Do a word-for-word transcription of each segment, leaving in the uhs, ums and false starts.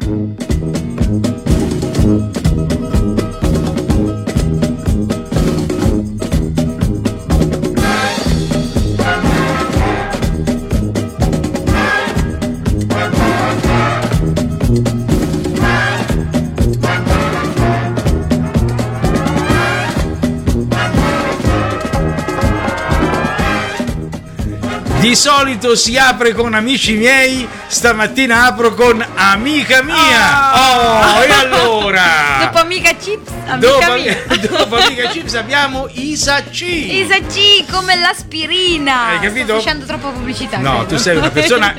Di solito si apre con amici miei, stamattina apro con amica mia. Oh, oh e allora? Dopo amica chips, amica dopo, mia. Dopo amica chips abbiamo Isa C. Isa C come l'aspirina. Hai capito? Sto facendo troppa pubblicità. No, credo. tu sei una persona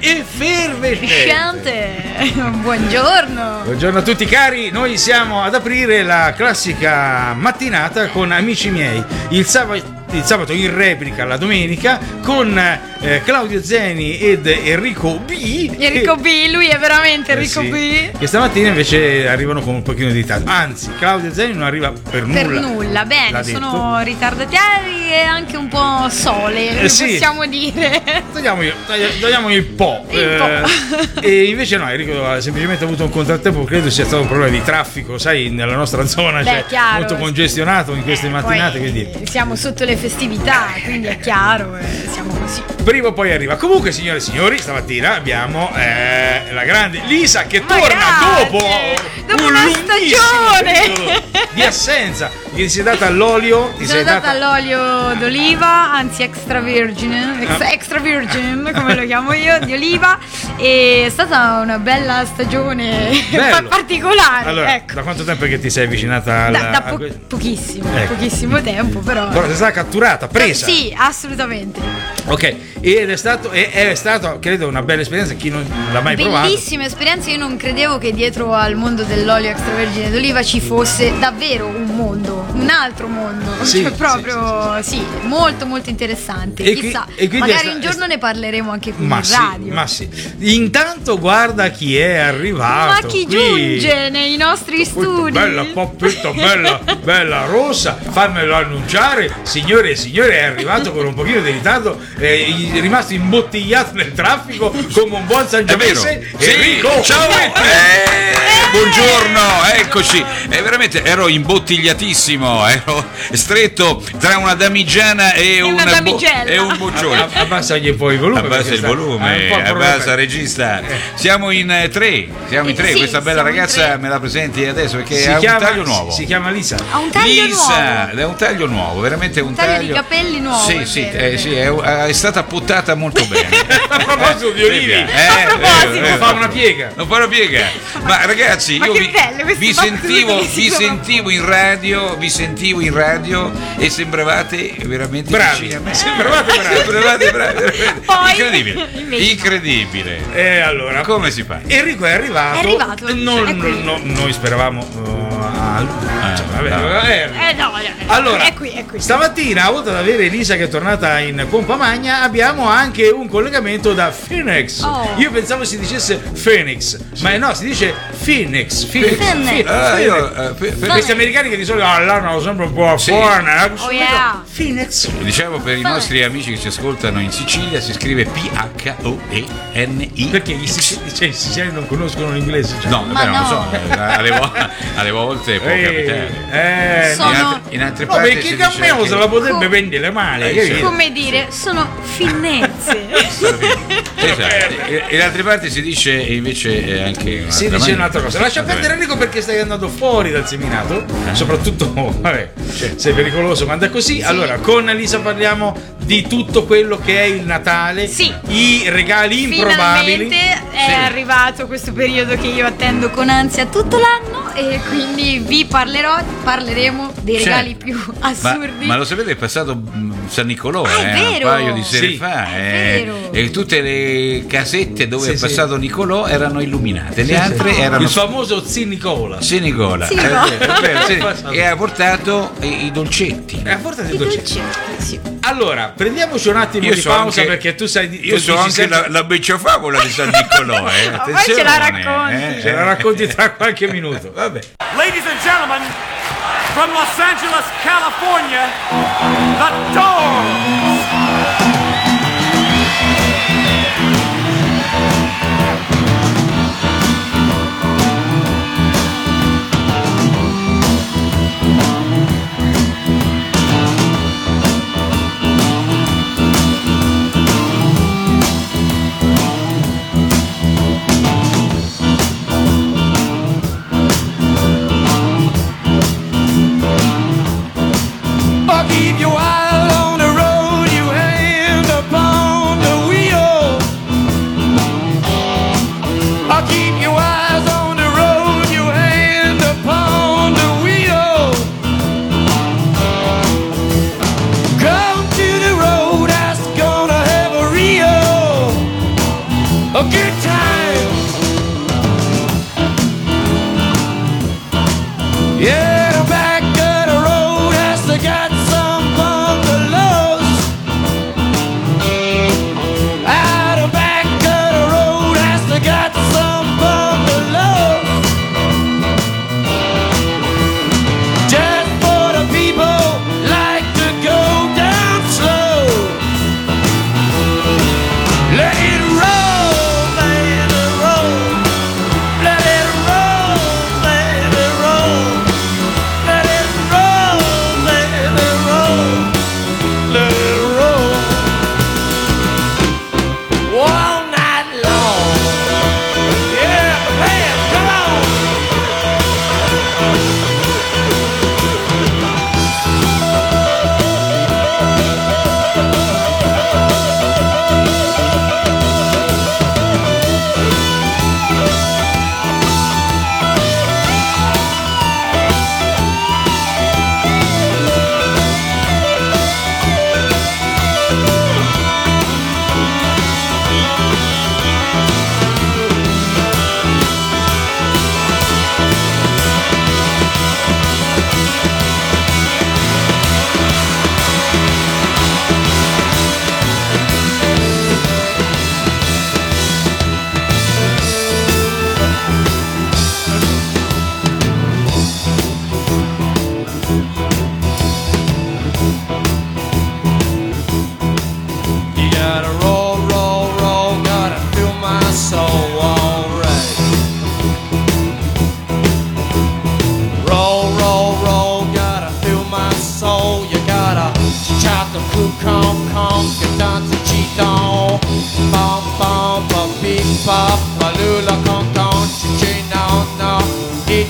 effervescente. Buongiorno. Buongiorno a tutti cari, noi siamo ad aprire la classica mattinata con amici miei. Il sabato Il sabato in replica la domenica con eh, Claudio Zeni ed Enrico B. Enrico B, lui è veramente Enrico eh sì, B. Che stamattina invece arrivano con un pochino di ritardo. Anzi, Claudio Zeni non arriva per nulla. Per nulla, bene, sono ritardatieri e anche un po' sole, eh sì. possiamo dire. Togliamogli, togli- togliamogli il po'. Il eh, po'. E invece no, Enrico ha semplicemente avuto un contrattempo, credo sia stato un problema di traffico, sai, nella nostra zona. Beh, cioè, chiaro. molto congestionato in queste Eh, mattinate. poi Che dire. siamo sotto le festività, quindi è chiaro, eh, siamo così. Prima o poi arriva. Comunque, signore e signori, stamattina abbiamo eh, la grande Lisa che Ma torna grazie. dopo, Dopo un una lunghissimo stagione periodo di assenza. Che ti sei data all'olio, ti Mi sono sei data data all'olio d'oliva, anzi extra virgin, ex- Ah. extra virgin come lo chiamo io, di oliva. E è stata una bella stagione Bello. particolare. Allora, ecco. da quanto tempo è che ti sei avvicinata alla, Da, da a po- que- pochissimo, Ecco. pochissimo tempo, però. Però sei stata catturata, presa. Sì, assolutamente. Ok, ed è stato, è, è stato, credo, una bella esperienza. Chi non l'ha mai provato? Bellissima esperienza, io non credevo che dietro al mondo dell'olio extravergine d'oliva ci fosse davvero un mondo, un altro mondo, Sì, cioè proprio sì, sì, molto molto interessante. E qui- Chissà, e quindi magari è sta- un è giorno sta- ne parleremo anche qui Ma in sì, radio. ma sì. Intanto guarda chi è arrivato. Ma chi qui. giunge nei nostri studi? Bella poppetta, bella, bella rossa, fammelo annunciare, signore e signore, è arrivato con un pochino di ritardo, è rimasto imbottigliato nel traffico come un buon sangiovese. Sì, Enrico, ciao, eh, buongiorno, eccoci. Eh, veramente ero imbottigliatissimo, ero stretto tra una damigiana e, E una una bo- damigella. e un boccione. Ab- abbassagli un po' il volume. Abbassa perché il sta- ha un volume, po' il abbassa problema. regista. Siamo in eh, tre, siamo in Eh, tre. sì, Questa bella siamo in ragazza tre. me la presenti adesso perché Si ha chiama, un taglio nuovo. si chiama Lisa. Ha un taglio Lisa, nuovo. è un taglio nuovo, veramente un, Un taglio di capelli nuovo, Sì, è sì, vero, eh, è sì, vero. è, è stata puttata molto bene. A proposito di olivi, Eh, A proposito. eh, non eh, fa una piega. Non fa una piega. Ma ragazzi, Ma io che vi, bello, queste vi battute sentivo, che si vi trovano. sentivo in radio, vi sentivo in radio e sembravate veramente Bravi. vicini a me. Sembravate bravi. Sembravate bravi, veramente. Poi, Incredibile. invece no. Incredibile. E allora, Come si fa? Enrico è arrivato. È arrivato, Non- è qui. non- noi speravamo. uh, a- Ah, cioè, vabbè, no. eh, Eh no, eh, Allora, è qui, è qui. stamattina, oltre ad avere Elisa che è tornata in pompa magna, abbiamo anche un collegamento da Phoenix. Oh. Io pensavo si dicesse Phoenix, ma no, si dice Phoenix. Phoenix. Phoenix. Phoenix. Ah, io, eh, fe- fe- Questi americani che di solito parlano sempre un po' a Sì. buona. Oh, yeah. Phoenix. Diciamo per i nostri amici che ci ascoltano in Sicilia si scrive P H O E N I. Perché gli siciliani, cioè, i siciliani non conoscono l'inglese? Cioè. No, Ma vabbè, non lo no. so, eh, alle, vo- alle volte può Eh, capitare. eh, Sono- In altre, in altre no, parti perché si il cammino dice se la che- potrebbe Co- vendere male. Eh, capito? sì. Come dire, sono finnezze. Esatto. E- e in altre parti si dice invece eh, anche un'altra Si dice maniera. un'altra cosa. Lascia perdere Enrico perché stai andando fuori dal seminato. Soprattutto, vabbè, sei pericoloso quando è così. Allora, con Lisa parliamo di tutto quello che è il Natale, Sì. i regali improbabili. Finalmente è Sì. arrivato questo periodo che io attendo con ansia tutto l'anno e quindi vi parlerò, parleremo dei Certo. regali più Ma, assurdi. ma lo sapete, è passato mm, San Nicolò Ah, è eh, vero. un paio di sere Sì. fa È eh, vero. e tutte le casette dove Sì, è sì. passato Nicolò erano illuminate, le altre Sì. erano il famoso Zin Nicola. Sì, Nicola. Sì, Eh, no. è vero, sì. Passato. E ha portato i, i dolcetti. Eh, portati I il dolcetto. dolcetti, sì. Allora, prendiamoci un attimo Io di so pausa anche- perché tu sai di Io so dici anche sempre- la, la becciafavola di San Nicolò, eh. Ma poi Attenzione, ce la racconti. eh. ce la racconti tra qualche minuto. Vabbè. Ladies and gentlemen, from Los Angeles, California, the Doors.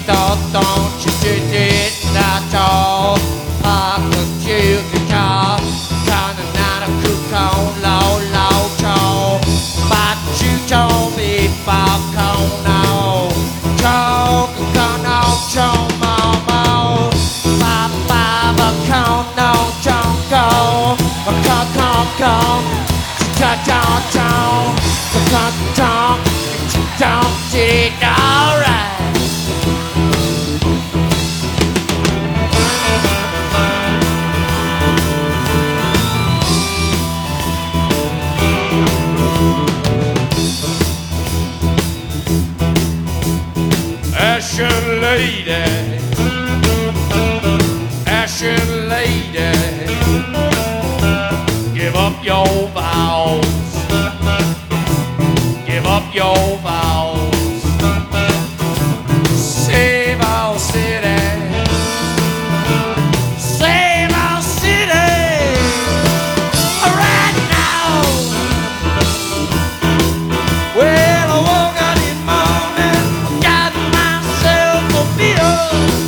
thought, don't you do it at all? I could you guitar, turning out a cook on low, low tone. But you told me back on now. Talk, come on, John, mama. Papa, back on, no, John, go. Come, come, come. Ta, ta, ta. Ta, ta, ta. Did it all right. Ashen lady, ashen lady, give up your vows, give up your vows, save our city, save our city, right now. Well, I woke up in the morning, got myself a beer.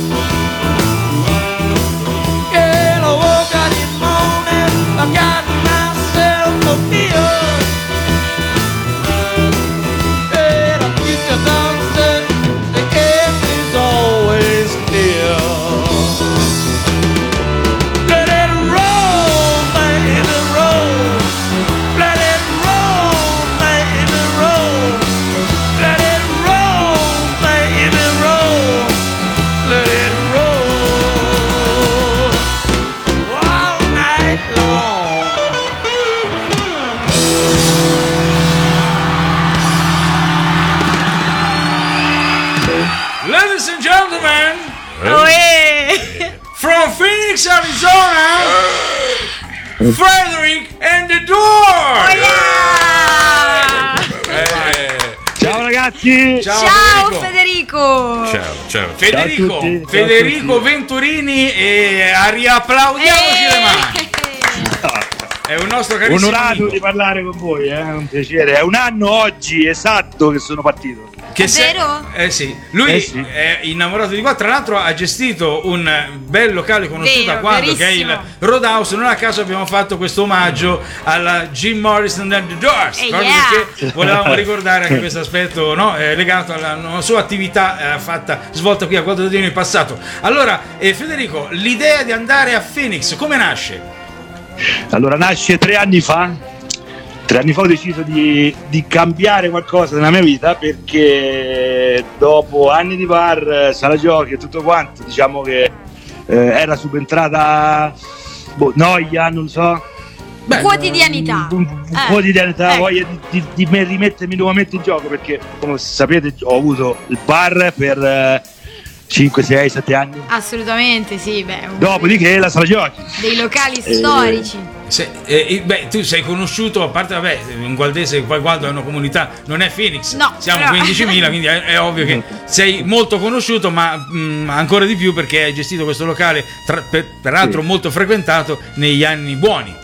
Girl, I woke up in the morning, I got myself a beer. And I think the doctor, the end is always near. Let it roll, baby, roll. Let it roll, baby, roll. Let it roll, baby, roll. Let it roll all night long. Ladies and gentlemen, Oh, eh. from Phoenix, Arizona, Frederick and the Door. Eh, Ciao ragazzi! Ciao, Ciao Federico. Federico. ciao, ciao. Federico, Ciao a tutti, ciao a Federico tutti. Venturini e a riapplaudiamoci le mani. Eh. È un nostro carissimo Onorato amico. di parlare con voi, eh? È un piacere. È un anno oggi esatto che sono partito. Che È se- vero? Eh sì, lui Eh sì. è innamorato di qua. Tra l'altro ha gestito un bel locale conosciuto Vero, a quando, che è il verissimo. Roadhouse. Non a caso abbiamo fatto questo omaggio alla Jim Morrison and the Doors, Eh, proprio yeah. perché volevamo ricordare anche questo aspetto, no, eh, legato alla, alla sua attività eh, fatta, svolta qui a Quattro Dedini in passato. Allora, eh, Federico, l'idea di andare a Phoenix come nasce? Allora, nasce tre anni fa. Tre anni fa ho deciso di, di cambiare qualcosa nella mia vita perché dopo anni di bar, sala giochi e tutto quanto, diciamo che eh, era subentrata boh, noia, non so. Beh, Quotidianità. Un- un- Eh, quotidianità, ecco. voglia di, di- di me- rimettermi nuovamente in gioco perché, come sapete, ho avuto il bar per eh, cinque, sei, sette anni. Assolutamente, sì. Beh, un- Dopodiché la sala giochi. dei locali Eh, storici. Se- eh, eh, beh, tu sei conosciuto, a parte, vabbè, in Gualdese poi quando è una comunità non è Phoenix, No, siamo però- quindicimila, quindi è, è ovvio che sei molto conosciuto, ma mh, ancora di più perché hai gestito questo locale, tra- per- peraltro Sì. molto frequentato negli anni buoni.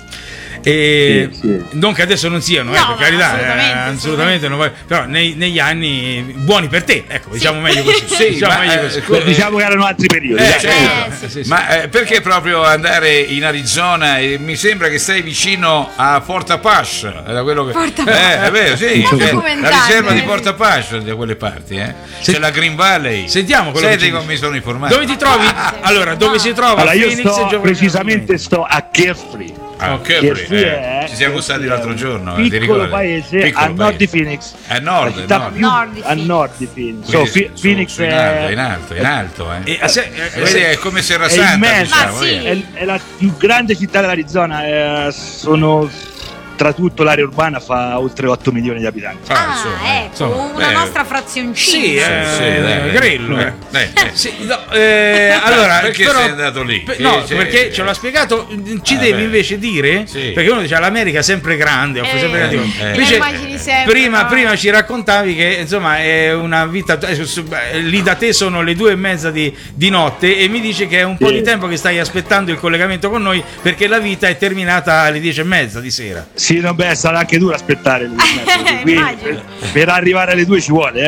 E Sì, sì. non che adesso non siano, eh, No, per ma carità, assolutamente, eh, assolutamente non voglio- però nei- negli anni buoni per te, ecco, diciamo meglio così. Sì, diciamo ma, meglio eh, così. scusa, Diciamo che erano altri periodi. Eh, dai. certo. Eh, sì. Sì, sì. Ma eh, perché proprio andare in Arizona? E mi sembra che sei vicino a Fort Apache, è da quello che Fort eh, Apache. è vero, sì, Sto eh, la documentando, riserva di eh. Fort Apache da quelle parti, eh. Se- C'è la Green Valley. Sentiamo quello Senti che ci come mi dice. sono informato. Dove ti trovi? Allora, dove si trova Allora, io Phoenix sto e Giovanni precisamente sto a Carefree. Ah, ok, Carefree eh, è- ci siamo gustati Carefree l'altro è giorno, un eh, ti piccolo ricordi? paese Piccolo a nord di paese. Phoenix. A nord, la città nord. più Nord di a Phoenix. nord di Phoenix. So, Quindi Fi- su- Phoenix su in alto, è, in alto, in alto, eh. E, a se- eh, Vedi, se- è come Serra è Santa, immensa. diciamo, Ma sì. vedi? è, è la più grande città dell'Arizona. eh, sono tra tutto l'area urbana fa oltre otto milioni di abitanti. Ah, Ah, insomma, eh, ecco, insomma, una beh, nostra frazioncina. Sì, eh, sì, dai, Grillo. eh, eh. dai, eh. Sì, no, eh, allora, Perché però- sei andato lì? per- Che no, c'è- perché ce l'ho spiegato. Ci Ah, devi beh. invece dire, Sì. perché uno dice l'America è sempre grande, offre Eh, sempre grandi cose. eh. Invece, Le immagini sempre, prima, no? prima ci raccontavi che insomma è una vita. eh, su- eh, Lì da te sono le due e mezza di, di notte e mi dici che è un po' Sì. di tempo che stai aspettando il collegamento con noi perché la vita è terminata alle dieci e mezza di sera. Sì, no, beh, sarà anche duro aspettare le due e mezza, qui Immagino. per, per arrivare alle due ci vuole, eh.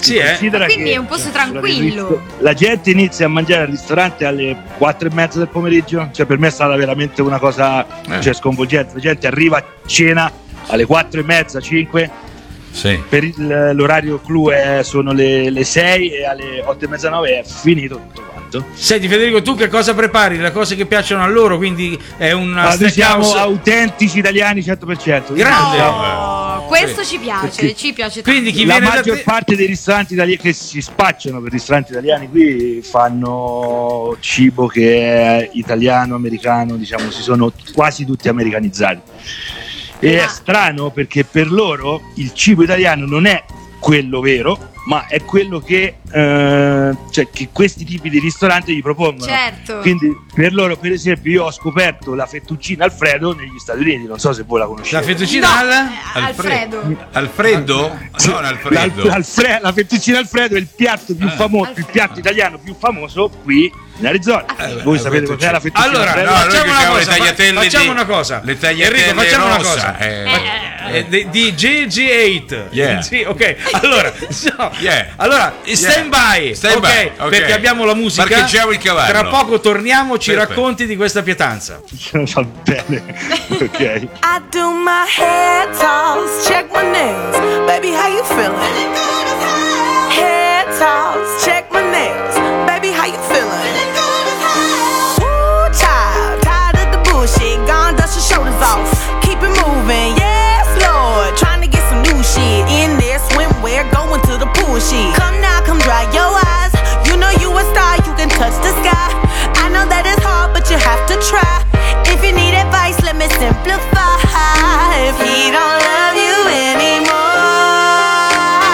Sì, eh? Considera Quindi che è un posto tranquillo. la gente inizia a mangiare al ristorante alle quattro e mezza del pomeriggio, cioè per me è stata veramente una cosa Eh. cioè, sconvolgente. La gente arriva a cena alle quattro e mezza, cinque. Sì. Per il- l'orario clou è- sono le, le sei e alle otto e mezza, nove è finito tutto quanto. Senti Federico, tu che cosa prepari? Le cose che piacciono a loro, quindi è una Ma diciamo steakhouse. autentici italiani cento per cento. Grande. Oh, questo ci piace, Perché- ci piace tanto. Quindi chi La viene da maggior te... parte dei ristoranti italiani che si spacciano per ristoranti italiani qui fanno cibo che è italiano, americano, diciamo, si sono quasi tutti americanizzati. E è strano perché per loro il cibo italiano non è quello vero, ma è quello che, eh, cioè, che questi tipi di ristoranti gli propongono. Certo. Quindi per loro, per esempio, io ho scoperto la fettuccina Alfredo negli Stati Uniti, non so se voi la conoscete. La fettuccina No, al- eh, Alfredo. Alfredo? Non Alfredo. La, l'Alfre- la fettuccina Alfredo è il piatto più Ah. famoso, il piatto italiano più famoso qui in Arizona. Eh, Voi beh, sapete la cos'è la fettuccina Allora, Alfredo? no, noi facciamo una cerchiamo cosa, le tagliatelle fa- facciamo di- una cosa. le tagliatelle Enrico, facciamo una rossa, cosa. eh. Eh, di, di G G otto. Yeah. Sì, ok. Allora, no. Yeah. allora stand by, Stand ok, by, ok. perché abbiamo la musica. Parcheggiamo il cavallo. Tra poco torniamo, ci Perfetto. racconti di questa pietanza. Va bene. Ok. I do my hair toss, check my nails. Baby, how you feeling? Hair toss, check my nails. Baby, how you feeling? Ooh, child, tired of the bullshit. Gone, dust your shoulders off. Keep it moving, yes, Lord. Trying to get some new shit in there. Swimwear, going to the pool shit. Come now, come dry your eyes. You know you a star, you can touch the sky. I know that it's hard, but you have to try. If you need advice, let me simplify. If he don't love you anymore,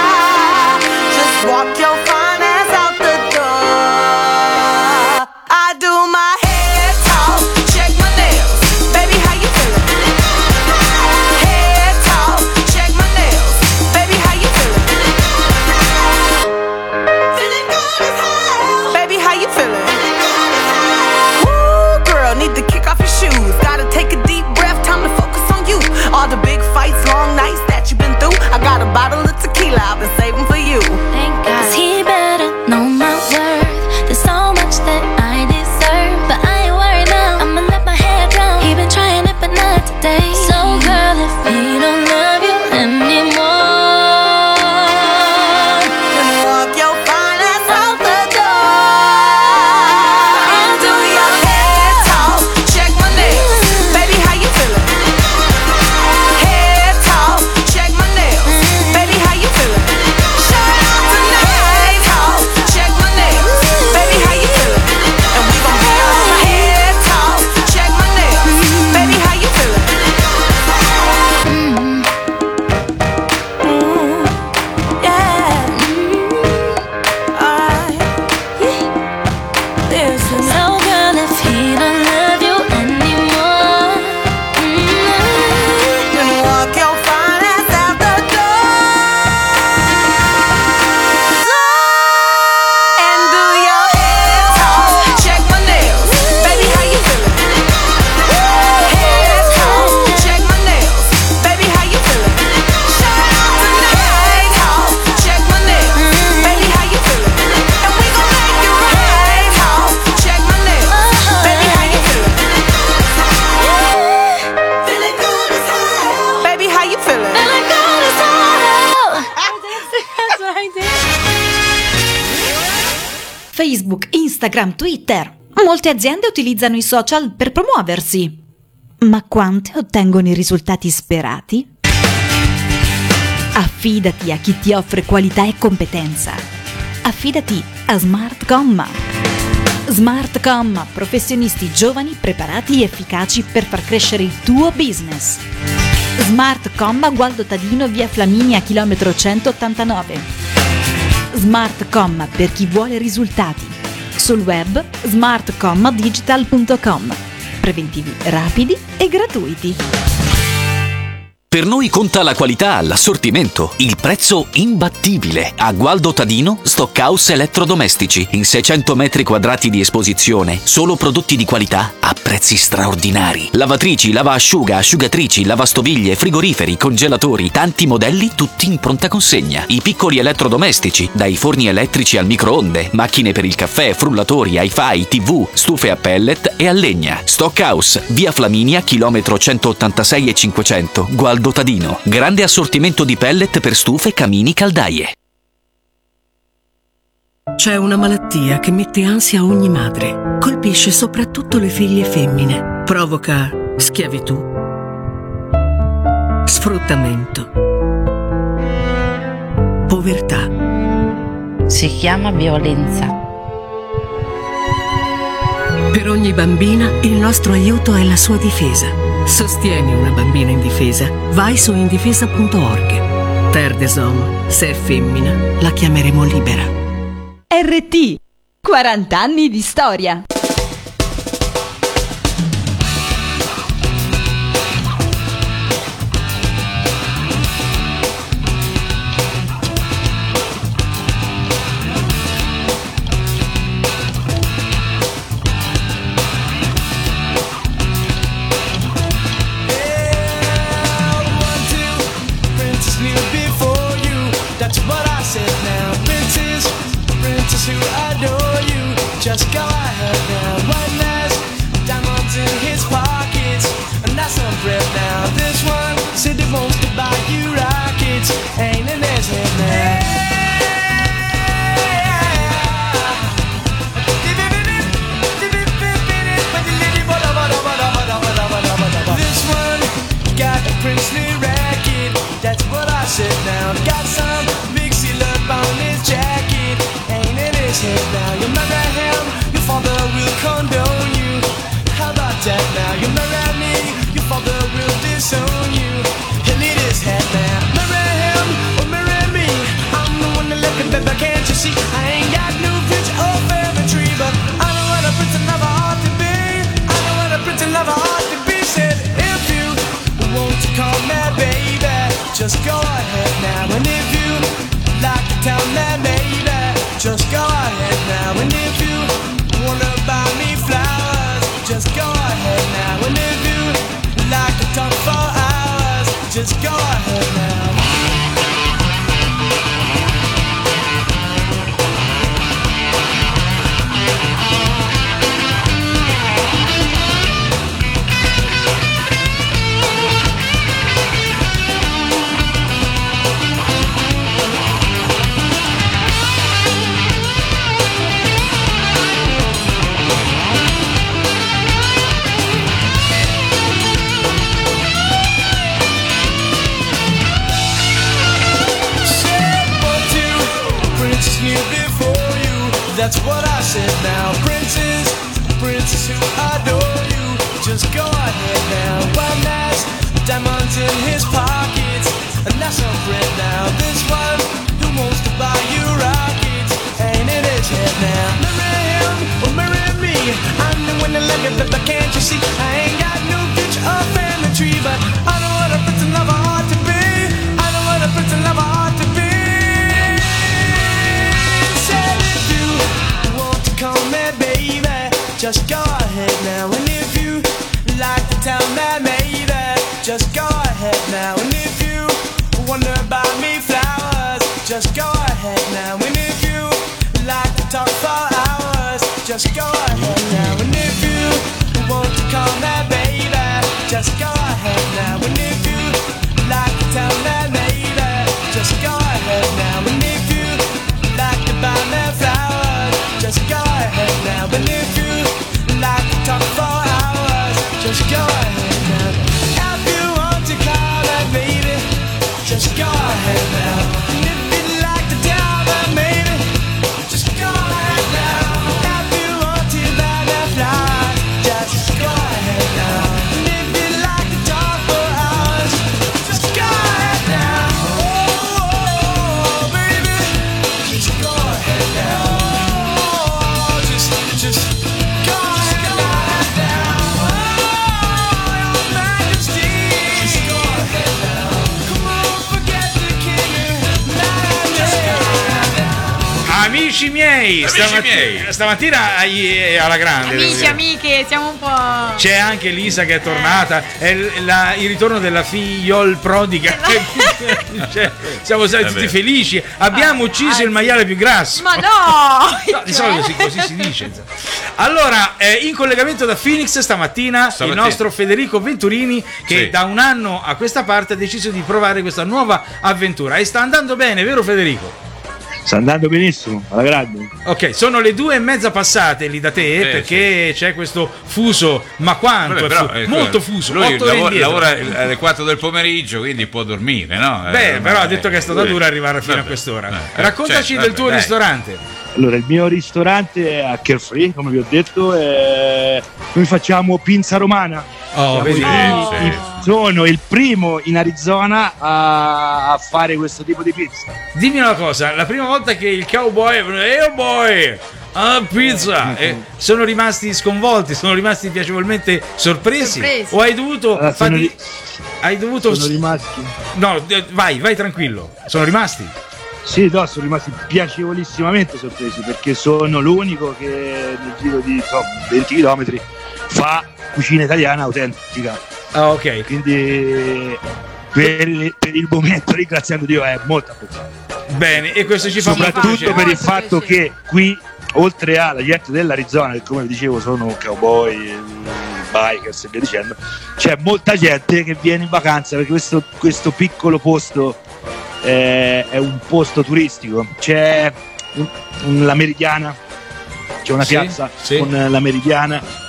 just walk your fine ass out the door. I do my hair talk, check my nails. Baby, how you feeling? Hair talk, check my nails. Baby, how you feeling? Feeling good as hell. Baby, how you feeling? Woo, girl, need to kick off your shoes. Gotta take a deep breath, time to focus on you. All the big fights, long nights that you've been through. I got a bottle of tequila I've been saving for you. Thank God. 'Cause he better know my worth. There's so much that I deserve, but I ain't worried now. I'ma let my head down. He been trying it, but not today. So girl, if he don't love you anymore, Then walk your fine ass out the door. And do your hair talk, check my nails. Baby, how you feeling? Hair talk, check my nails. Baby, how you feeling? Shout out tonight. Talk, check my nails. Baby, how you feeling? And we gon' be on my hair talk, check my nails. Baby, how you feeling? Mm, yeah. Alright. Listen. so girl, if he don't love you anymore, mm, Then walk your fine ass out the door. And do your hair talk, check my nails. Baby, how you feeling? Hair talk, check my nails. Baby, how you feeling? Shout out tonight. Talk, check my nails. Baby, how you feeling? And we gon' make it right. Talk, check my nails. Baby, how you feeling? Feeling good as hell. Baby, how you feeling? feeling good as hell. That's what I did. Facebook, Instagram, Twitter. Molte aziende utilizzano i social per promuoversi. Ma quante ottengono i risultati sperati? Affidati a chi ti offre qualità e competenza. Affidati a Smart Comma. Smart Comma, professionisti giovani, preparati e efficaci per far crescere il tuo business. Smart Comma, Gualdo Tadino, via Flaminia, chilometro centottantanove. Smart Comma per chi vuole risultati. Sul web smart comma digital punto com. Preventivi rapidi e gratuiti. Per noi conta la qualità, l'assortimento, il prezzo imbattibile. A Gualdo Tadino, Stockhouse Elettrodomestici. In seicento metri quadrati di esposizione, solo prodotti di qualità a prezzi straordinari. Lavatrici, lavaasciuga, asciugatrici, lavastoviglie, frigoriferi, congelatori, tanti modelli, tutti in pronta consegna. I piccoli elettrodomestici, dai forni elettrici al microonde, macchine per il caffè, frullatori, hi-fi, tv, stufe a pellet e a legna. Stockhouse, via Flaminia, chilometro centottantasei e cinquecento, Gualdo Tadino. Grande assortimento di pellet per stufe, camini, caldaie. C'è una malattia che mette ansia a ogni madre. Colpisce soprattutto le figlie femmine. Provoca schiavitù, sfruttamento, povertà. Si chiama violenza. Per ogni bambina il nostro aiuto è la sua difesa. Sostieni una bambina indifesa. Vai su indifesa punto org. Terre des Hommes, se è femmina, la chiameremo libera. R T, quaranta anni di storia. To adore you, just go ahead now. One last diamonds in his pockets, and that's some bread now. This one said he wants to buy you rockets, ain't in his head now. This one got a princely racket, that's what I said now. Got some mixy love on his jacket. Head now, you marry him, your father will condone you. How about that now? You marry me, your father will disown you. He'll need his head now. Marry him or marry me, I'm the one that left him, baby, can't you see? I ain't got no rich or family tree, but I know what a prince and lover ought to be. I know what a prince and lover ought to be. Said if you want to call me baby, just go ahead now. And if you like to tell me baby, just go ahead now. And if you wanna buy me flowers, just go ahead now. And if you like to talk for hours, just go ahead now. That's what I said now. Princes, princes who adore you, just go ahead now. One has diamonds in his pockets, and that's some bread now. This one who wants to buy you rockets, ain't in his head now. Marry him or marry me, I'm the one that love you, but can't you see? I ain't got no bitch or family tree, but I know what a prince and lover ought to be. I know what a prince and lover ought to be. Call me baby, just go ahead now. And if you like to tell me maybe, just go ahead now. And if you wonder about me flowers, just go ahead now. And if you like to talk for hours, just go ahead now. And if you want to call me baby, just go ahead now. And if you like to tell me maybe, just go ahead now. And if you like to buy me flowers, just go ahead now. And if you like to talk for hours, just go ahead now. If you want to call that baby, just go ahead now. And if you'd like to tell that maybe, just go ahead now. If you want to buy that flower, just go ahead now. And if you'd like to Amici miei, Amici stamattina, miei. stamattina ai- alla grande. devo Amici, dire. amiche, siamo un po'. C'è anche Lisa che è tornata, è il, la- il ritorno della figliol prodiga. Cioè, siamo stati Eh tutti beh. felici. Abbiamo ucciso il maiale più grasso. Ma no! No, di solito si- così si dice. Allora, eh, in collegamento da Phoenix stamattina, Stamattina. il nostro Federico Venturini, che Sì. da un anno a questa parte ha deciso di provare questa nuova avventura. E sta andando bene, vero Federico? Sta andando benissimo, alla grande. Ok, sono le due e mezza passate lì da te, Eh, perché c'è questo fuso, ma quanto? Vabbè, è però, fu- eh, molto fuso. Lui otto ore lavora, indietro. lavora alle quattro del pomeriggio, quindi può dormire, no? Beh, Eh, però ha eh, detto che è stata eh, dura arrivare fino vabbè, a quest'ora. eh, Raccontaci certo, del vabbè, tuo dai. ristorante. Allora, il mio ristorante è a Carefree, come vi ho detto, e noi facciamo pinza romana. Oh, Siamo vedi? i primi- sì. i- sono il primo in Arizona a, a fare questo tipo di pizza. Dimmi una cosa, la prima volta che il cowboy, eh oh boy, ah, pizza, Mm-hmm. eh, sono rimasti sconvolti, sono rimasti piacevolmente sorpresi? Sorpresi. O hai dovuto Allora, sono fatti- ri- hai dovuto Sono rimasti. No, eh, vai, vai tranquillo. Sono rimasti? Sì, no, sono rimasti piacevolissimamente sorpresi perché sono l'unico che nel giro di so, venti chilometri fa cucina italiana autentica. Ah, ok. Quindi per, per il momento, ringraziando Dio, è molto apprezzato. Bene, e questo ci fa molto Soprattutto piacere. per il Molto fatto piacere. che qui, oltre alla gente dell'Arizona, che come vi dicevo sono cowboy, bikers e via dicendo, c'è molta gente che viene in vacanza perché questo, questo piccolo posto eh, è un posto turistico. C'è un- un- la Meridiana, c'è una Sì, piazza sì. con la Meridiana.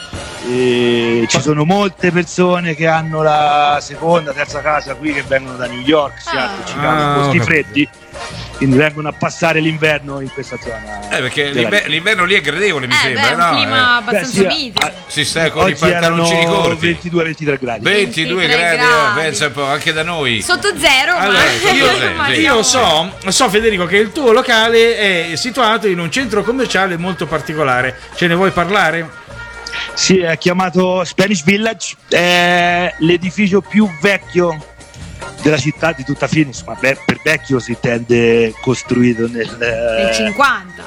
E ci sono molte persone che hanno la seconda, terza casa qui, che vengono da New York, Seattle, Chicago, Ah, ho posti capito. freddi, quindi vengono a passare l'inverno in questa zona. Eh, perché della l'inver- vita. l'inverno lì è gradevole, mi Eh, sembra, beh, è un no? clima Eh, abbastanza Beh, sì, mite. ah, si sta con i Oggi erano pantaloncini corti. ventidue ventitré gradi. ventidue ventitré gradi, gradi. eh, pensa un po', anche da noi. Sotto zero, Allora, ma io, ma sì. io siamo- so, so Federico che il tuo locale è situato in un centro commerciale molto particolare. Ce ne vuoi parlare? Sì, è chiamato Spanish Village, è l'edificio più vecchio della città di tutta Phoenix, ma beh, per vecchio si intende costruito nel Nel eh, cinquanta.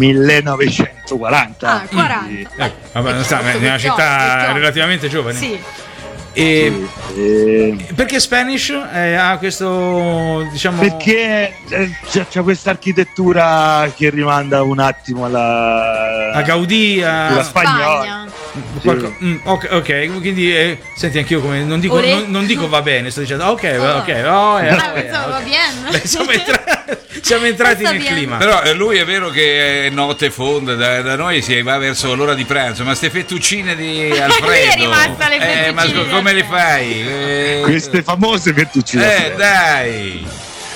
millenovecentoquaranta. Ah, quaranta. quindi- Ecco, vabbè, sta, è una vecchio, città vecchio. relativamente giovane. Sì. E Eh, perché Spanish eh, ha questo, diciamo, perché eh, c'è, c'è questa architettura che rimanda un attimo alla, a Gaudì, a alla spagnola. Spagna. qualco- mm, ok, ok, quindi eh, senti anch'io come non dico, Olè. non, non dico va bene, sto dicendo ok, Oh. ok, oh, eh, Ah, oh, eh, pensavo, va ok. bien. Beh, siamo, entra- siamo entrati Sta nel bien. clima. Però eh, lui è vero che è notte fonda, da, da noi si va verso l'ora di pranzo, ma ste fettuccine di Alfredo, Lui è rimasta alle eh, ma fettuccine scu- di come le Alfredo. fai? Eh, Queste famose fettuccine. eh dai,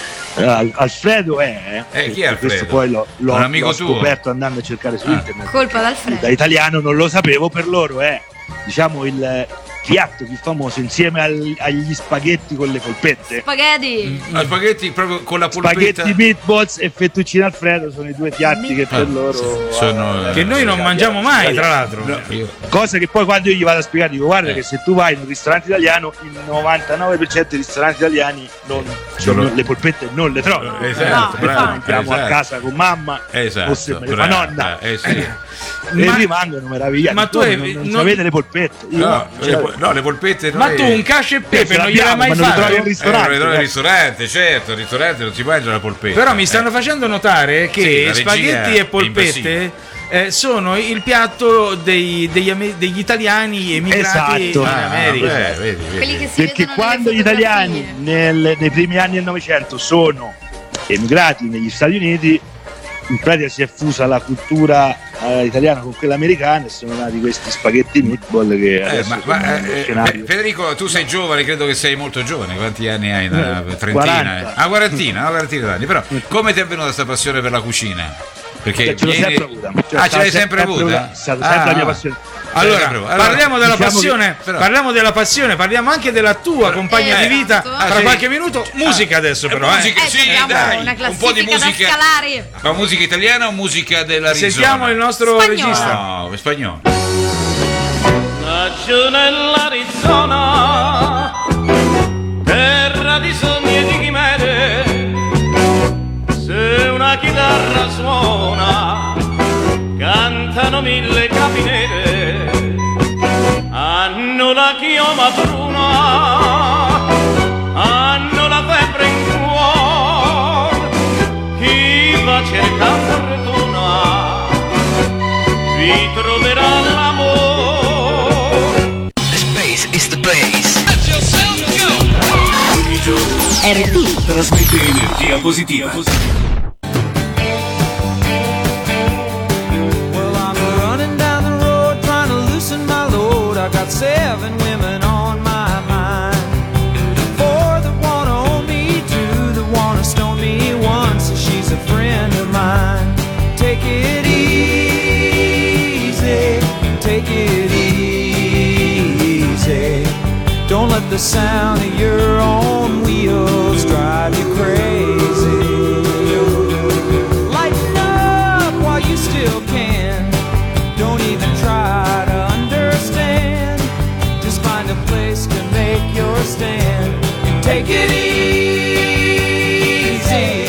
Al- Alfredo è, Eh, chi è Alfredo? questo poi l'ho, l'ho- Un amico l'ho tuo? scoperto andando a cercare su Ah. internet. Colpa d'Alfredo. Da italiano non lo sapevo, per loro è diciamo il piatto più famoso insieme al- agli spaghetti con le polpette. Spaghetti. Ma spaghetti proprio con la polpetta. Spaghetti meatballs e fettuccine Alfredo sono i due piatti che per Ah, loro sono, eh, Che noi non mangiamo mai, tra l'altro. Io- cosa che poi quando io gli vado a spiegare dico guarda Eh. che se tu vai in un ristorante italiano il novantanove per cento dei ristoranti italiani non, Sono- non- le polpette non le trovano. Esatto, No, bravo, infatti. Andiamo a esatto. casa con mamma Esatto, o se me le fa brava, nonna eh, sì. e Ma- rimangono meravigliati. ma tu Come, hai- non, non non- sapete le polpette. Io No, no, le, cioè, po- no, le polpette Ma noi- tu un cacio e pepe ce non gliel'hai l'abbiamo, mai ma non le trovi fatto? al Eh, ristorante. non vedo eh. al ristorante, certo, al ristorante non si mangia la polpetta. Però mi stanno Eh. facendo notare che Sì, la regia spaghetti è e polpette eh, sono il piatto dei- degli, ame- degli italiani emigrati Esatto. in Ah, America. beh, vedi, vedi. Quelli che si Perché vedono quando gli nelle italiani fotografie. nel- nei primi anni del Novecento sono emigrati negli Stati Uniti, in pratica si è fusa la cultura eh, italiana con quella americana e sono nati questi spaghetti meatball che Eh, adesso ma, sono ma, nello eh, scenario. eh, Federico, tu sei giovane, credo che sei molto giovane. Quanti anni hai? Una Eh, trentina? quaranta. eh? Ah, quarantina, una quarantina d'anni. Però, come ti è venuta questa passione per la cucina? Perché Cioè, ce l'ho vieni- sempre avuta. Cioè, ah, ce stata l'hai sempre avuta? È stata sempre la mia Ah. passione. Allora, Sempre avuta. parliamo della diciamo passione, che- però- parliamo della passione, parliamo anche della tua compagna Eh, di vita. esatto. Tra Ah, sì. qualche minuto, musica adesso, Eh, però. eh. musica, Eh, sì, abbiamo dai, una un po' di classifica da musica. scalare. Ma musica italiana o musica dell'Arizona? Sentiamo il nostro Spagnolo. regista. No, spagnolo. Laggiù nell'Arizona, terra di sogni e di chimere, se una chitarra suona, hanno mille capinere, hanno la chioma bruna, hanno la febbre in cuore, chi va a cercare fortuna vi troverà l'amore. This place is the place. Ogni giorno R T trasmette energia positiva. Well, I'm running down the road trying to loosen my load. I got seven women on my mind. Four that wanna own me, two that wanna stone me, one so she's a friend of mine. Take it easy, take it easy. Don't let the sound of your own wheels drive you crazy. Lighten up while you still can. Don't even try to understand. Just find a place to make your stand and take it easy.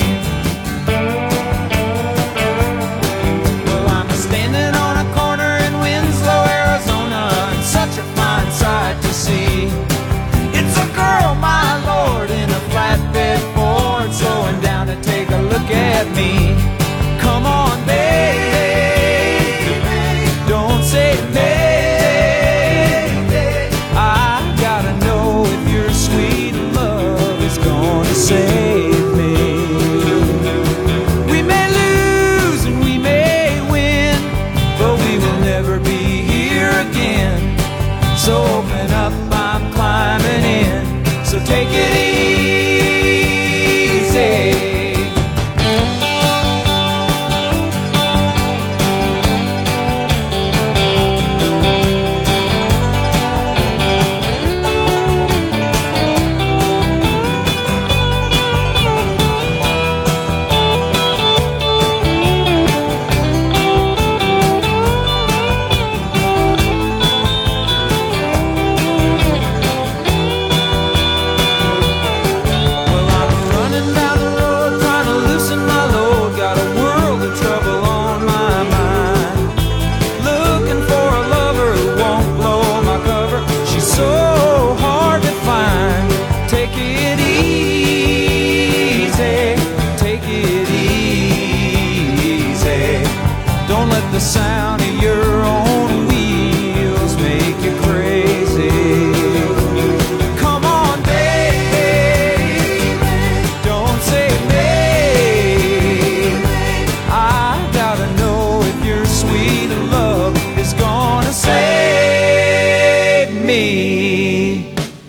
Well, I'm standing on a corner in Winslow, Arizona, and such a fine sight to see. It's a girl, my lord, in a flatbed Ford, slowing down to take a look at me. Come on, baby, don't say maybe. I gotta know if your sweet love is gonna save me. We may lose and we may win, but we will never be here again. So open up, I'm climbing in. So take it easy. The sound of your own wheels make you crazy. Come on, baby, don't say maybe. I gotta know if your sweet love is gonna save me.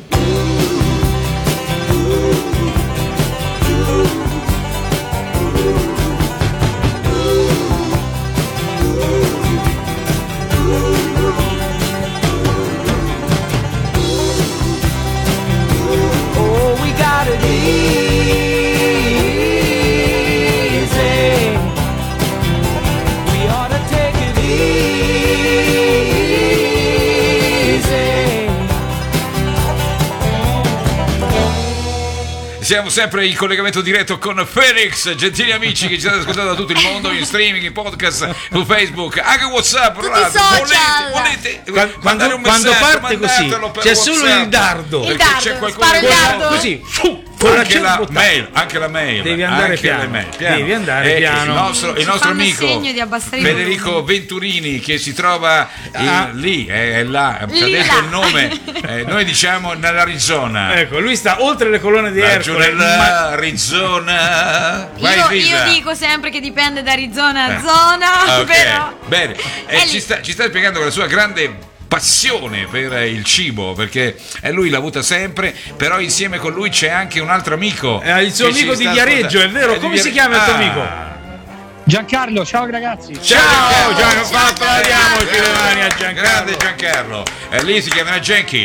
Siamo sempre in collegamento diretto con Felix, gentili amici che ci state ascoltando da tutto il mondo, in streaming, in podcast, su Facebook, anche WhatsApp, tutti i social. volete, volete Quando, mandare un quando messaggio, parte così mandatelo per c'è solo WhatsApp, il dardo, Il perché dardo, c'è qualcuno spara il che dardo. così fu, anche la mail, anche la mail, devi andare anche piano, le mail, piano. devi andare E piano. Il nostro, il Ci nostro fanno amico segno di abbassare il Federico volume. Venturini, che si trova in- Ah. lì, è, è là, ci ha Lì detto là. il nome, eh, noi diciamo nell'Arizona. Ecco, lui sta oltre le colonne di Laggiù Ercole, ma- nell'Arizona. Vai, Io, Risa. io dico sempre che dipende da Arizona a Eh. zona, Ok, però bene. Eh, È ci, lì. sta, ci sta spiegando la sua grande passione per il cibo, perché è lui l'ha avuta sempre, però insieme con lui c'è anche un altro amico. Eh, il suo che ci amico di sta Viareggio, ascoltando. è vero? Eh, di Come si Viare- chiama il tuo Ah. amico? Giancarlo, ciao ragazzi. Ciao, Giancarlo, fatto, diamoci le mani a Grande Giancarlo. Giancarlo. E lì si chiama Genki.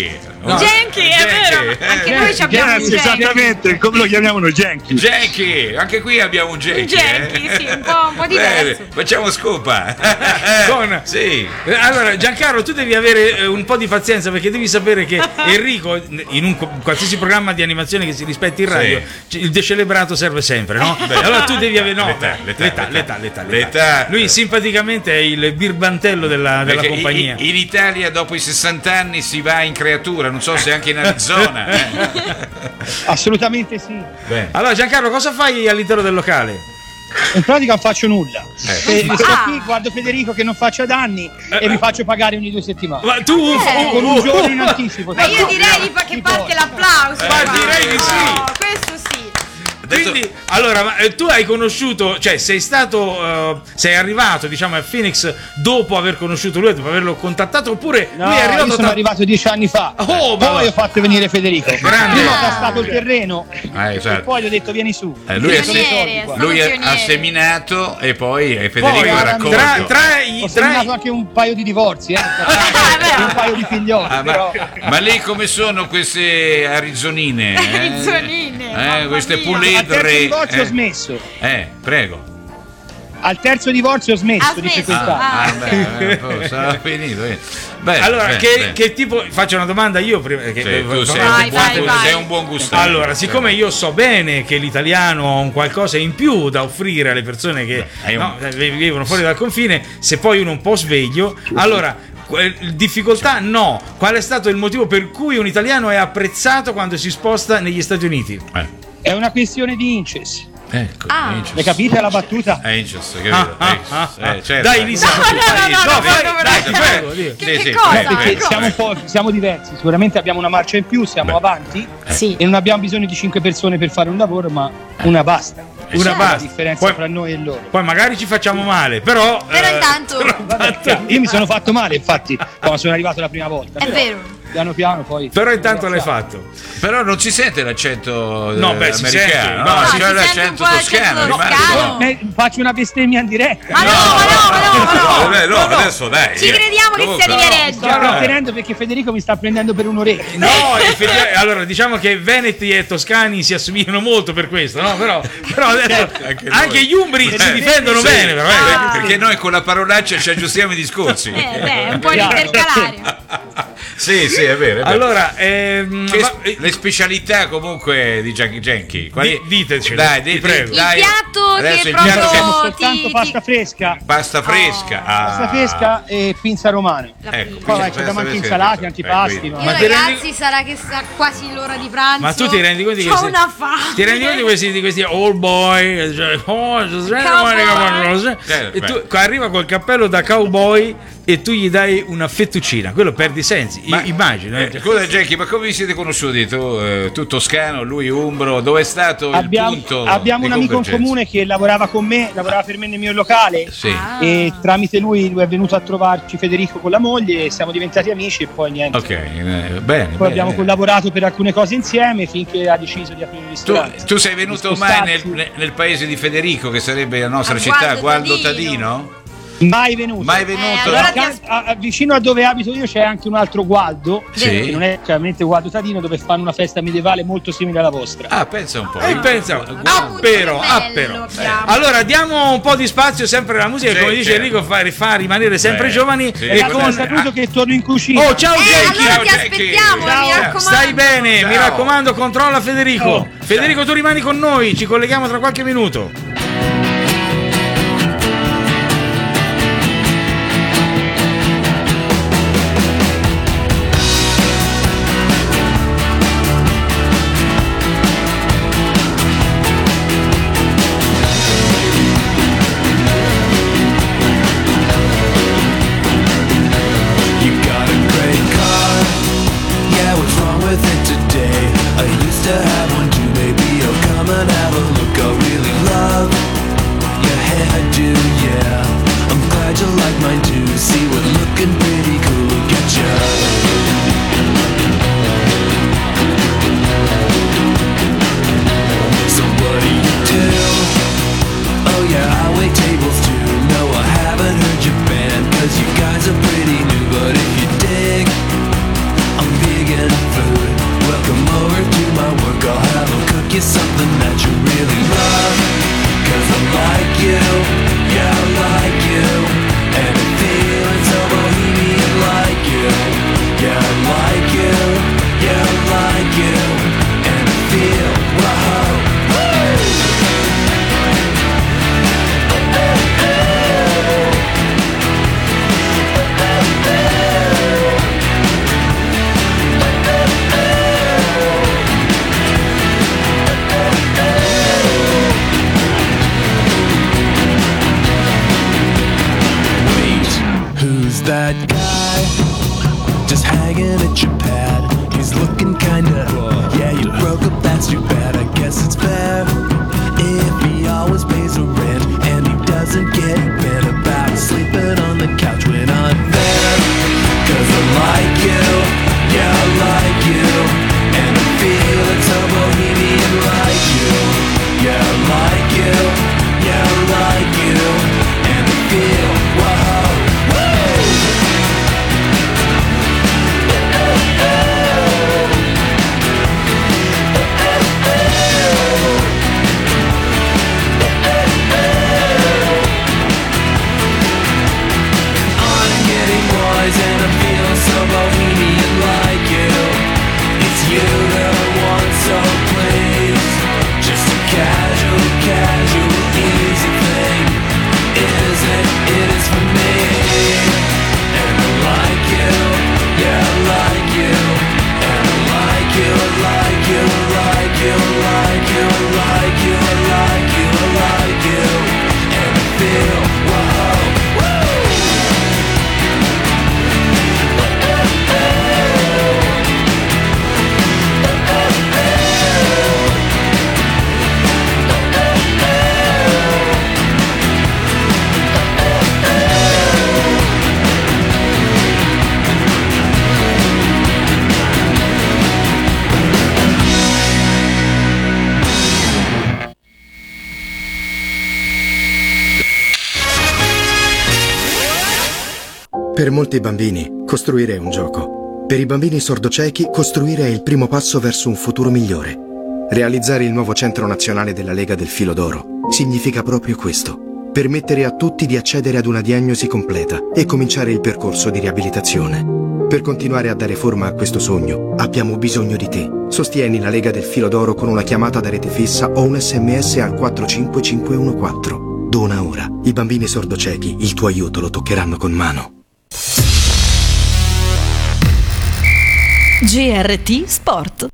No. Genki, è vero. Anche noi ci abbiamo un Genki, Genki. esattamente, come lo chiamiamo noi, Genki. Genki, anche qui abbiamo un Genki. Un Genki, eh? sì, un po', un po' diverso. Bene, facciamo scopa. Con- Sì. Eh, Allora, Giancarlo, tu devi avere eh, un po' di pazienza perché devi sapere che Enrico, in un co- qualsiasi programma di animazione che si rispetti in radio, c- il decelebrato serve sempre, no? Beh. Allora tu devi avere no, L'età, beh, l'età, l'età, l'età, l'età, l'età. L'età. Lui simpaticamente è il birbantello della, della Perché compagnia. in, in Italia dopo i sessanta anni si va in creatura, non so se anche in Arizona. eh. Assolutamente sì. Bene. Allora, Giancarlo, cosa fai all'interno del locale? In pratica non faccio nulla. Eh. E sto qui, guardo Federico che non faccia danni e mi faccio pagare ogni due settimane. Ma tu Eh. con un giorno in anticipo. Ma io direi di fa- che parte l'applauso. Ma qua. direi di sì. No, questo sì. Quindi, allora, ma, eh, tu hai conosciuto, cioè sei stato, eh, sei arrivato, diciamo, a Phoenix dopo aver conosciuto lui, dopo averlo contattato, oppure No, lui è arrivato io sono ta- arrivato dieci anni fa. Oh, poi ma- ho fatto venire Federico. Grande. Prima ho tastato il terreno Eh, esatto. e poi gli ho detto vieni su. Eh, lui è- Sono i soldi qua. Lui ha- ha pionieri. seminato e poi eh, Federico Poi, ha tra- raccolto. tra, tra i, Ho tra seminato i- anche un paio di divorzi, eh. Ah, e un paio di figlioli. Ah, ma, però. ma lì come sono queste arizonine? eh? Arizzonine, Eh, mamma queste mia. Al terzo puledre. divorzio ho Eh, smesso. eh, prego. Al terzo divorzio ho smesso, Ha di smesso. frequentare. Ah, Ah, ok. beh, eh, oh, sarà finito. eh. Bene, allora, bene, che, bene. che tipo, faccio una domanda io prima. Che, Sì, tu sei, Vai, un, vai, buon, vai. sei un buon gustaio. Allora, siccome io so bene che l'italiano ha un qualcosa in più da offrire alle persone che hai un- no, eh, vivono fuori dal confine, se poi uno è un po' sveglio, allora que- difficoltà no. Qual è stato il motivo per cui un italiano è apprezzato quando si sposta negli Stati Uniti? Eh, È una questione di inches. ecco, Ah. Angels. Ne capite la battuta? Angels, Ah, capito? ah, Angels, ah, eh, ah. certo. Dai, Lisa. No, no, no, no, no, fai- no, no, dai, no, ti no. prego, Dio. Che, Sì, che sì, cosa? prego, Perché prego. siamo, un po', siamo diversi, sicuramente abbiamo una marcia in più, siamo Beh. avanti Sì. e non abbiamo bisogno di cinque persone per fare un lavoro, ma una basta. Una Questa è basta. la differenza Poi- tra noi e loro. Poi magari ci facciamo male, però. Però eh, intanto Vabbè, io mi sono fatto male, infatti, quando sono arrivato la prima volta. è Però vero. Piano piano poi. Però intanto l'hai fatto. Però non si sente l'accento eh, No, beh, si americano, sente, no, no, c'è si sente un l'accento po' l'accento toscano, rimane- toscano. Eh, faccio una bestemmia in diretta. Ma no, ma no, ma no, ma no. No, no, no, adesso dai. Ci crediamo che Comunque- sia di Viareggio. Sto trattenendo perché Federico mi sta prendendo per un orecchio. No, effettivamente, allora diciamo che Veneti e Toscani si assomigliano molto per questo, no? Però, però adesso Anche anche, noi. gli umbri si Eh, difendono sì, bene, però, eh. eh, perché noi con la parolaccia ci aggiustiamo i discorsi. Eh, beh, un po' di Chiaro. intercalare. Sì, sì, è vero. È vero. Allora, ehm, Che ma- s- le specialità comunque di Genki Genki. Quali... Di- ditecele, dai, ti di- prego. di- dai. Il piatto Adesso che il proprio- piatto Abbiamo Oh, soltanto ti- pasta fresca, pasta fresca. Ah. pasta fresca e pinza romana. Ecco, Poi quindi c'è da pasta manco fresca, insalati, eh, antipasti. quindi- no? Io Ma ti ragazzi rendi- sarà che sta quasi l'ora di pranzo. Ma tu ti rendi conto che C'ho se- una fame. ti rendi conto di questi, di questi old boy, cioè, oh, Cowboy. e tu arriva col cappello da cowboy e tu gli dai una fettuccina, quello perdi i sensi, Ma- I- immagino. eh. Eh, scusa Genki, ma come vi siete conosciuti? Tu, eh, tu toscano, lui umbro, dove è stato il Abbiamo, punto abbiamo di un amico in convergenza? comune che lavorava con me, lavorava per me nel mio locale. Sì. Ah. E tramite lui, lui è venuto a trovarci Federico con la moglie e siamo diventati amici e poi niente. Ok, eh, bene. Poi bene. abbiamo collaborato per alcune cose insieme finché ha deciso di aprire il Tu, ristorante. tu sei venuto Di mai nel, spostarsi. nel- nel paese di Federico, che sarebbe la nostra A città, Gualdo Gualdo Tadino? Tadino? Mai venuto. Mai venuto? Eh, allora ti Accan- a- a- vicino a dove abito io c'è anche un altro Gualdo, Sì. che non è chiaramente Gualdo Tadino, dove fanno una festa medievale molto simile alla vostra. Ah, pensa un po'. E pensa, Ah, appero, che bello appero. abbiamo. Allora diamo un po' di spazio sempre alla musica, Sì, come dice certo. Enrico, fa, fa rimanere sempre Beh, giovani. sì. E Ragazzi, con... un saluto che torno in cucina. Oh, ciao Eh, Genki! allora Ciao, ti Genki. aspettiamo, Ciao. mi raccomando. Stai bene, Ciao. mi raccomando, controlla Federico. Ciao. Federico, tu rimani con noi, ci colleghiamo tra qualche minuto. You got a great car. Yeah, what's wrong with it today? I used to have one too, baby. Oh, come and have a look. I really love your hairdo, yeah. I'm glad you like mine too. See, we're looking pretty cool. Get ya. So what do you do? Oh yeah, I wait tables too. No, I haven't heard your band, cause you guys are pretty new. But if you dig, I'm begging for that guy just hanging at your pad? He's looking kinda, yeah, you broke up, that's too bad. I guess it's fair if he always pays the rent and he doesn't get bent about sleeping on the couch when I'm there. Cause I like you, yeah, I like you, and I feel it's so bohemian like you. Yeah, I like you, yeah, I like you, and I feel, whoa, and I feel so bohemian like you. It's you that I want, so please. Just a casual, casual, easy thing. Is it? It is for me. And I like you, yeah, I like you. And I like you, I like you, I like you, I like you, I like you, I like you, I like you. And I feel, whoa, woo! Per molti bambini, costruire è un gioco. Per i bambini sordociechi, costruire è il primo passo verso un futuro migliore. Realizzare il nuovo Centro Nazionale della Lega del Filo d'Oro significa proprio questo. Permettere a tutti di accedere ad una diagnosi completa e cominciare il percorso di riabilitazione. Per continuare a dare forma a questo sogno, abbiamo bisogno di te. Sostieni la Lega del Filo d'Oro con una chiamata da rete fissa o un sms al quattro cinque cinque uno quattro. Dona ora. I bambini sordociechi il tuo aiuto lo toccheranno con mano. G R T Sport.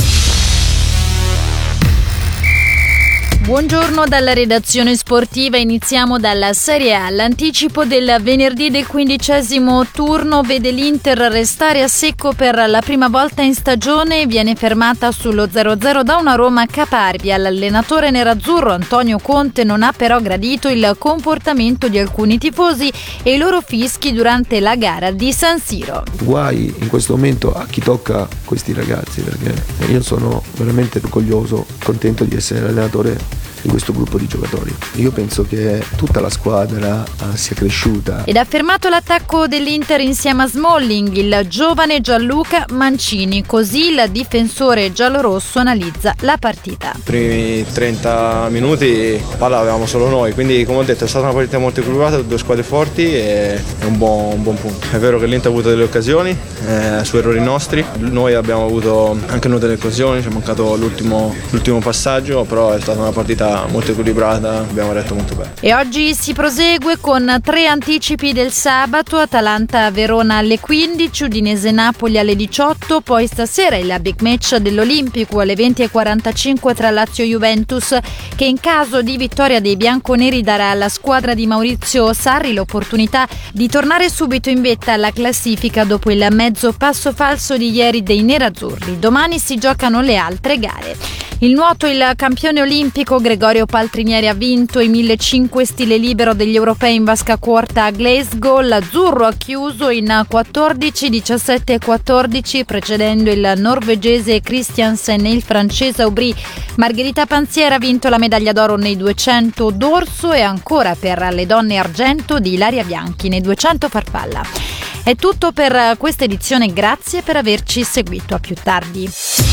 Buongiorno dalla redazione sportiva, iniziamo dalla Serie A. L'anticipo del venerdì del quindicesimo turno vede l'Inter restare a secco per la prima volta in stagione e viene fermata sullo zero zero da una Roma caparvia. L'allenatore nerazzurro Antonio Conte non ha però gradito il comportamento di alcuni tifosi e i loro fischi durante la gara di San Siro. Guai in questo momento a chi tocca questi ragazzi, perché io sono veramente orgoglioso, contento di essere allenatore di questo gruppo di giocatori. Io penso che tutta la squadra uh, sia cresciuta. Ed ha fermato l'attacco dell'Inter insieme a Smalling il giovane Gianluca Mancini, così il difensore giallorosso analizza la partita. I primi trenta minuti palla avevamo solo noi, quindi come ho detto è stata una partita molto equilibrata, due squadre forti e è un buon, un buon punto. È vero che l'Inter ha avuto delle occasioni, eh, su errori nostri, noi abbiamo avuto anche noi delle occasioni, ci è mancato l'ultimo, l'ultimo passaggio, però è stata una partita molto equilibrata, abbiamo retto molto bene. E oggi si prosegue con tre anticipi del sabato: Atalanta-Verona alle quindici, Udinese-Napoli alle diciotto, poi stasera il big match dell'Olimpico alle venti e quarantacinque tra Lazio e Juventus, che in caso di vittoria dei bianconeri darà alla squadra di Maurizio Sarri l'opportunità di tornare subito in vetta alla classifica dopo il mezzo passo falso di ieri dei nerazzurri. Domani si giocano le altre gare. Il nuoto, il campione olimpico Gregorio Paltrinieri ha vinto i millecinquecento stile libero degli europei in vasca corta a Glasgow. L'azzurro ha chiuso in quattordici diciassette e quattordici, precedendo il norvegese Christiansen e il francese Aubry. Margherita Panziera ha vinto la medaglia d'oro nei duecento dorso e ancora per le donne argento di Ilaria Bianchi nei duecento farfalla. È tutto per questa edizione, grazie per averci seguito, a più tardi.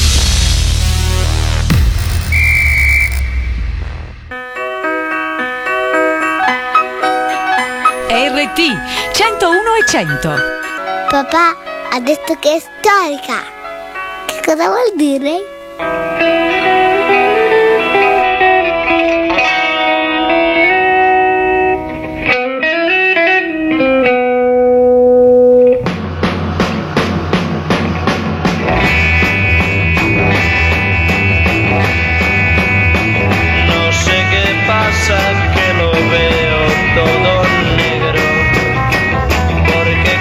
R T centouno e cento. Papà ha detto che è storica. Che cosa vuol dire? No sé qué pasa, que lo veo todo negro, porque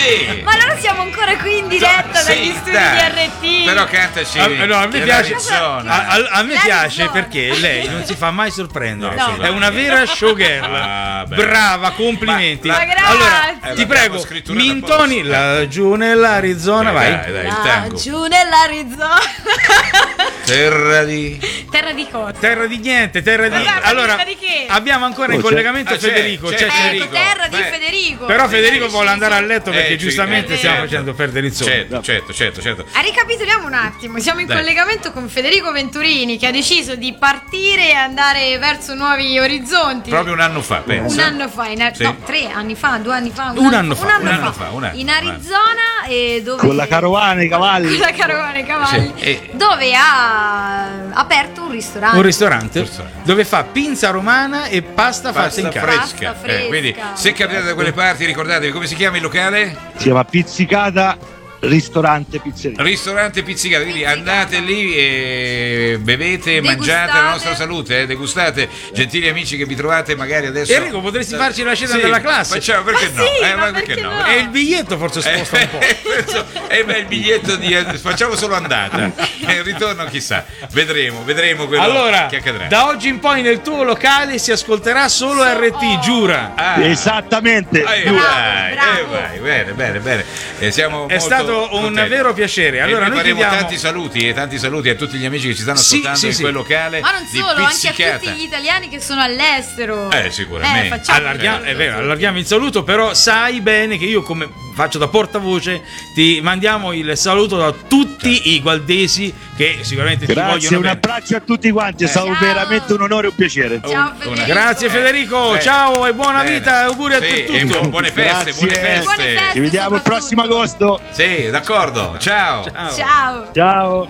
Sì. Ma allora siamo ancora qui in diretta Sì, dagli studi dai. di R T. Però cantaci. Ah, no, a me la piace, Arizona. a, a- a me La piace Arizona. perché lei non si fa mai sorprendere. No, No. È una vera showgirl. Ah, beh. Brava, complimenti. Ma- Ma grazie. Allora, Eh, ti l'abbiamo prego, scritturata mi intoni apposta. laggiù nell'Arizona, vai. Dai, dai, il tango. Giù nell'Arizona. Terra di. Terra di cosa? Terra di niente, terra di. Vabbè, ma Allora, terra di che? abbiamo ancora in Oh, c'è- collegamento Ah, c'è, Federico. c'è c'è Ecco, Federico. terra di Beh. Federico. Però Federico Federico vuole andare a letto perché Eh, ci- giustamente eh, stiamo certo. facendo perdere il sonno. Certo, certo, certo, certo. Ah, ricapitoliamo un attimo, siamo in Dai. collegamento con Federico Venturini che ha deciso di partire e andare verso nuovi orizzonti. Proprio un anno fa, penso. Un anno fa, in Ar- Sì. no, tre anni fa, due anni fa, Un anno fa, un anno fa, un anno, in un anno. Arizona e dove Con la carovana, i cavalli. con la carovana ai cavalli, Sì, e- dove ha aperto un ristorante. Un ristorante Ristorante. dove fa pinza romana e pasta, fatta Pasta in casa. fresca. Pasta fresca. Eh, quindi, se capitate da quelle parti, ricordatevi come si chiama il locale? Si chiama Pizzicata Ristorante Pizzeria. Ristorante Pizzicata, quindi Pizzicata. andate lì e bevete, mangiate la nostra salute, eh, degustate, gentili amici che vi trovate magari adesso. Enrico, potresti farci la scena Sì, della classe? Facciamo, perché Ma no? sì, Eh, ma perché perché no? no? E il biglietto forse sposta un po'. Penso- eh, beh, il biglietto di facciamo solo andata e il ritorno chissà, vedremo, vedremo quello Allora, che accadrà. da oggi in poi nel tuo locale si ascolterà solo R T, giura. Ah. Esattamente. Eh, Giuro. vai, bravo. eh, vai, bene, bene, bene. Eh, siamo È molto stato un contenti. vero piacere. Allora, e noi noi faremo chiudiamo- tanti saluti e tanti saluti a tutti gli amici che ci stanno Sì, ascoltando sì, in sì. quel locale. Ma non di solo, anche a Pizzicata. tutti gli italiani che sono all'estero. Eh, sicuramente. Eh, facciamo Allarghiamo, tutto. è vero, allarghiamo il saluto, però sai bene che io come faccio da portavoce ti mandiamo il saluto da tutti i gualdesi che sicuramente ti Grazie, vogliono un bene. abbraccio a tutti quanti, è stato Ciao. veramente un onore e un piacere. Ciao Un- Federico. Grazie Federico, Eh, ciao e buona bene. vita, auguri a Sì, tutti. e bu- buone feste, buone Grazie. feste. Buone feste Ci vediamo il prossimo agosto. Sì, d'accordo. Ciao. Ciao. Ciao. Ciao.